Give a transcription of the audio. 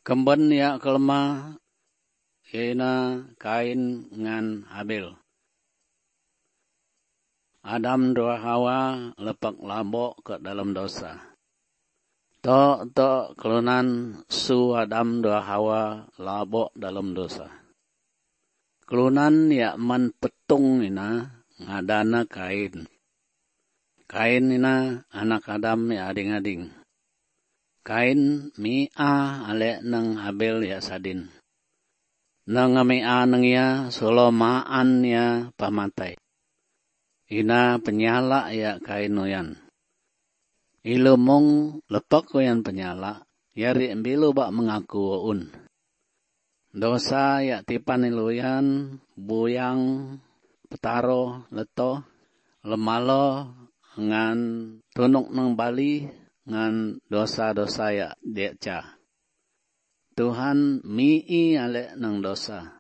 Kemben ya kelma ina Kain ngan Habil. Adam dua Hawa lepak labok ke dalam dosa. To kelunan su Adam dua Hawa labok dalam dosa. Kelunan ya man petung ina ngadana Kain. Kain ina anak Adam ya ading-ading. Kain mi'a ale nang Habil ya sadin. Nang mi'a nang ya solomaan ya pamatay. Ina penyala ya Kain noyan. Ilumong lepak ko yan penyala. Yari bilu bak mengaku un. Dosa ya tipan iluyan, buyang, petaro, leto, lemalo, ngan tunuk nang bali, ngan dosa-dosa ya deca. Tuhan mi'i ale nang dosa.